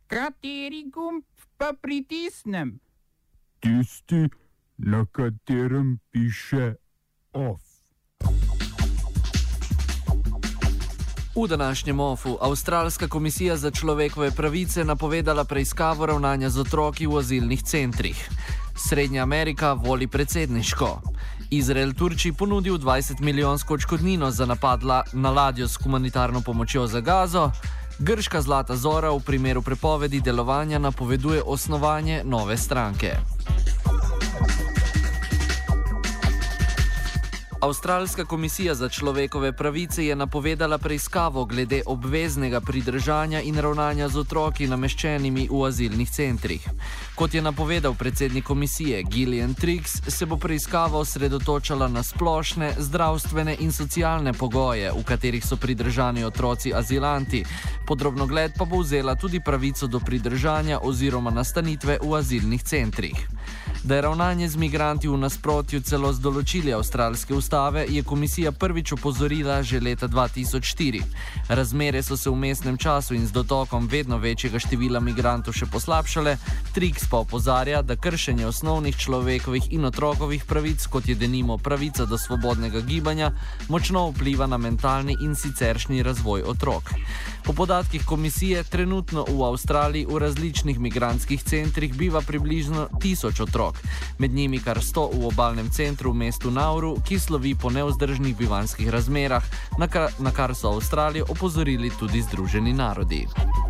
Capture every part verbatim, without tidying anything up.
Kateri gumb pa pritisnem? Tisti, na katerem piše OF. V današnjem ofu Avstralska komisija za človekove pravice napovedala preiskavo ravnanja z otroki v azilnih centrih. Srednja Amerika voli predsedniško. Izrael Turčiji ponudil dvajset milijonsko odškodnino za napad la na ladjo s humanitarno pomočjo za Gazo. Grška Zlata Zora v primeru prepovedi delovanja napoveduje osnovanje nove stranke. Avstralska komisija za človekove pravice je napovedala preiskavo glede obveznega pridržanja in ravnanja z otroki nameščenimi v azilnih centrih. Kot je napovedal predsednik komisije Gillian Triggs, se bo preiskava osredotočala na splošne, zdravstvene in socialne pogoje, v katerih so pridržani otroci azilanti. Podrobnogled pa bo vzela tudi pravico do pridržanja oziroma nastanitve v azilnih centrih. Da je ravnanje z migranti v nasprotju celo z določili avstralske ustave, je komisija prvič opozorila že leta dva tisoč štiri. Razmere so se v mestnem času in z dotokom vedno večjega števila migrantov še poslabšale, Triggs pa opozarja, da kršenje osnovnih človekovih in otrokovih pravic, kot je denimo pravica do svobodnega gibanja, močno vpliva na mentalni in siceršnji razvoj otrok. Po podatkih komisije trenutno v Avstraliji v različnih migrantskih centrih biva približno tisoč otrok, med njimi kar sto v obalnem centru v mestu Nauru, ki slovi po nevzdržnih bivanjskih razmerah, na kar, na kar so Avstralijo opozorili tudi Združeni narodi.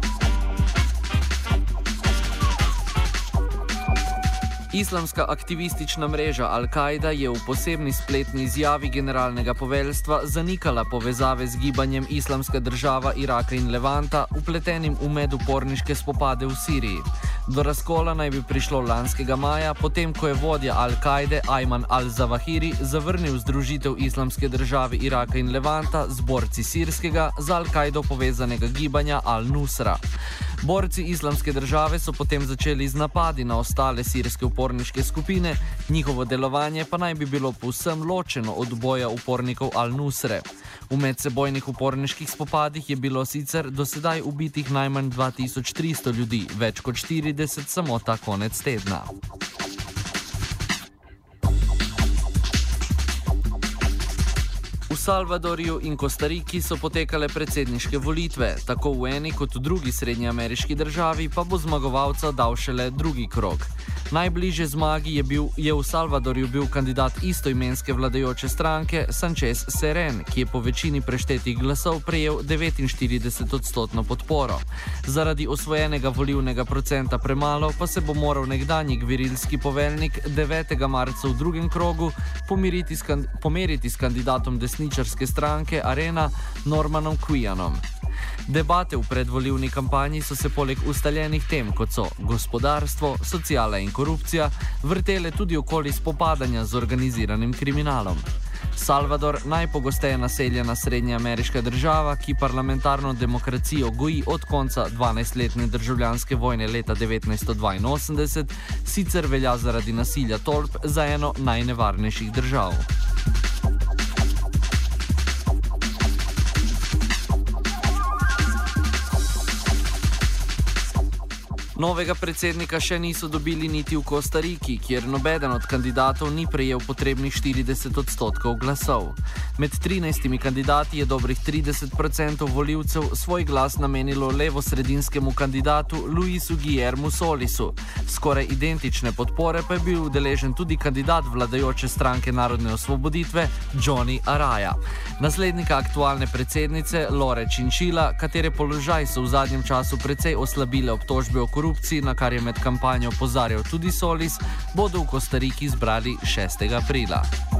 Islamska aktivistična mreža Al-Kaida je v posebni spletni izjavi generalnega poveljstva zanikala povezave z gibanjem Islamska država Iraka in Levanta, vpletenim v meduporniške spopade v Siriji. Do razkola naj bi prišlo lanskega maja, potem ko je vodja Al-Kaide Ayman al-Zawahiri zavrnil združitev Islamske države Iraka in Levanta z borci sirskega z Al-Kaido povezanega gibanja Al-Nusra. Borci Islamske države so potem začeli z napadi na ostale sirske uporniške skupine, njihovo delovanje pa naj bi bilo povsem ločeno od boja upornikov Al-Nusre. V medsebojnih uporniških spopadih je bilo sicer do sedaj ubitih najmanj dva tisoč tristo ljudi, več kot štirideset samo ta konec tedna. V Salvadorju in Kostariki so potekale predsedniške volitve, tako v eni kot v drugi srednjeameriški državi pa bo zmagovalca dal šele drugi krog. Najbližje zmagi je, bil, je v Salvadorju bil kandidat istoimenske vladajoče stranke Sanchez Seren, ki je po večini preštetih glasov prejel devetinštirideset odstotno podporo. Zaradi osvojenega volilnega procenta premalo pa se bo moral nekdanji gverilski poveljnik devetega marca v drugem krogu pomiriti s, pomeriti s kandidatom desničarske stranke Arena Normanom Quianom. Debate v predvolilni kampanji so se poleg ustaljenih tem, kot so gospodarstvo, sociala in korupcija, vrtele tudi okoli spopadanja z organiziranim kriminalom. Salvador, najpogosteje naseljena srednjeameriška država, ki parlamentarno demokracijo goji od konca dvanajstletne državljanske vojne leta devetnajststo dvainosemdeset, sicer velja zaradi nasilja tolp za eno najnevarnejših držav. Novega predsednika še niso dobili niti v Kostariki, kjer nobeden od kandidatov ni prejel potrebnih štirideset odstotkov glasov. Med trinajstimi kandidati je dobrih trideset procentov volivcev svoj glas namenilo levo-sredinskemu kandidatu Luisu Guillermu Solisu. Skoraj identične podpore pa je bil udeležen tudi kandidat vladajoče stranke Narodne osvoboditve Johnny Araya. Naslednika aktualne predsednice Lore Chinchilla, katere položaj so v zadnjem času precej oslabile obtožbe o korupciji, na kar je med kampanjo opozarjal tudi Solis, bodo v Kostariki zbrali šestega aprila.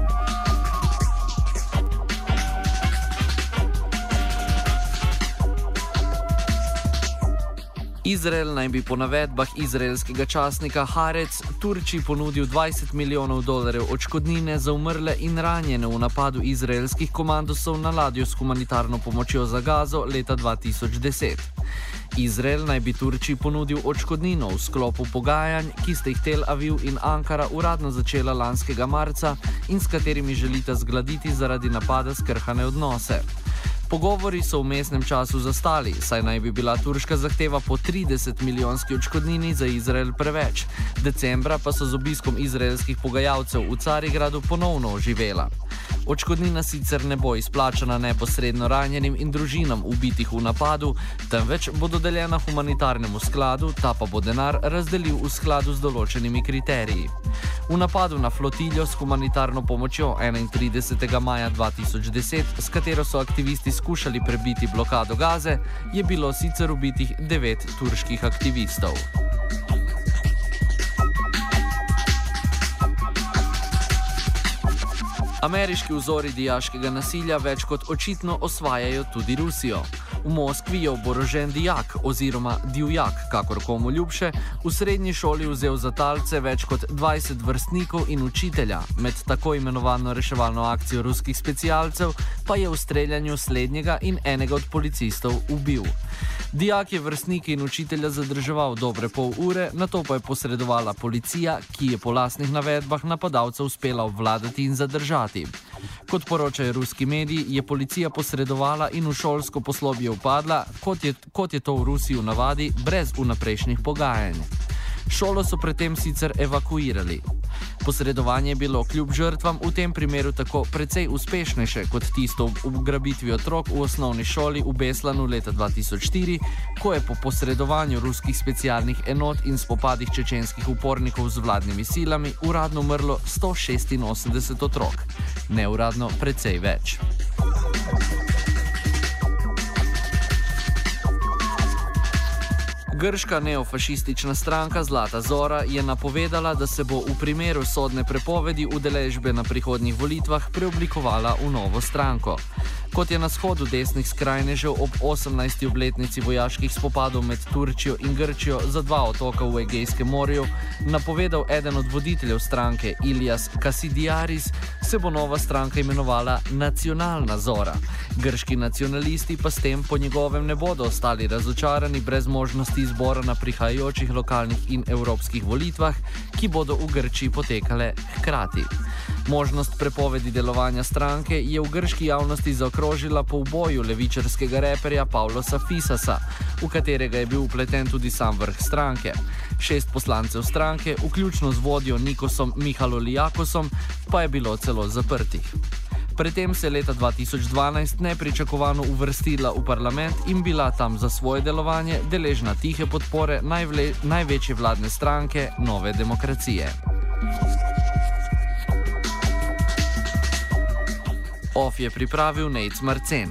Izrael naj bi po navedbah izraelskega časnika Haaretz Turčiji ponudil dvajset milijonov dolarjev odškodnine za umrle in ranjene v napadu izraelskih komandosov na ladjo s humanitarno pomočjo za Gazo leta dva tisoč deset. Izrael naj bi Turčiji ponudil odškodnino v sklopu pogajanj, ki sta jih Tel Aviv in Ankara uradno začela lanskega marca in s katerimi želita zgladiti zaradi napada skrhane odnose. Pogovori so v mestnem času zastali, saj naj bi bila turška zahteva po trideset milijonski odškodnini za Izrael preveč. Decembra pa so z obiskom izraelskih pogajalcev v Carigradu ponovno oživela. Odškodnina sicer ne bo izplačana neposredno ranjenim in družinam ubitih v napadu, temveč bo dodeljena humanitarnemu skladu, ta pa bo denar razdelil v skladu z določenimi kriteriji. V napadu na flotiljo s humanitarno pomočjo enaintridesetega maja dva tisoč deset, s katero so aktivisti skušali prebiti blokado Gaze, je bilo sicer ubitih devet turških aktivistov. Ameriški vzori dijaškega nasilja več kot očitno osvajajo tudi Rusijo. V Moskvi je oborožen dijak oziroma divjak, kakor komu ljubše, v srednji šoli vzel za talce več kot dvajset vrstnikov in učitelja. Med tako imenovano reševalno akcijo ruskih specialcev pa je v streljanju slednjega in enega od policistov ubil. Dijak je vrstnike in učitelja zadrževal dobre pol ure, nato pa je posredovala policija, ki je po lastnih navedbah napadalca uspela obvladati in zadržati. Kot poročajo ruski mediji, je policija posredovala in v šolsko poslopje vpadla, kot je, kot je to v Rusiji v navadi, brez vnaprejšnjih pogajanj. Šolo so predtem sicer evakuirali. Posredovanje je bilo kljub žrtvam v tem primeru tako precej uspešnejše kot tisto v ugrabitvi otrok v osnovni šoli v Beslanu leta dva tisoč štiri, ko je po posredovanju ruskih specialnih enot in spopadih čečenskih upornikov z vladnimi silami uradno umrlo sto šestinosemdeset otrok. Neuradno precej več. Grška neofašistična stranka Zlata Zora je napovedala, da se bo v primeru sodne prepovedi udeležbe na prihodnjih volitvah preoblikovala v novo stranko. Kot je na shodu desnih skrajnežev ob osemnajsti obletnici vojaških spopadov med Turčijo in Grčijo za dva otoka v Egejskem morju napovedal eden od voditeljev stranke Ilias Kasidiaris, se bo nova stranka imenovala Nacionalna Zora. Grški nacionalisti pa s tem po njegovem ne bodo ostali razočarani brez možnosti izbora na prihajajočih lokalnih in evropskih volitvah, ki bodo v Grčiji potekale hkrati. Možnost prepovedi delovanja stranke je v grški javnosti zaokrožila po uboju levičarskega reperja Pavlosa Fisasa, v katerega je bil vpleten tudi sam vrh stranke. Šest poslancev stranke, vključno z vodjo Nikosom Mihaloliakosom, pa je bilo celo zaprtih. Predtem se je leta dva tisoč dvanajst nepričakovano uvrstila v parlament in bila tam za svoje delovanje deležna tihe podpore najvle, največje vladne stranke Nove demokracije. Of je pripravil Nejc Marcen.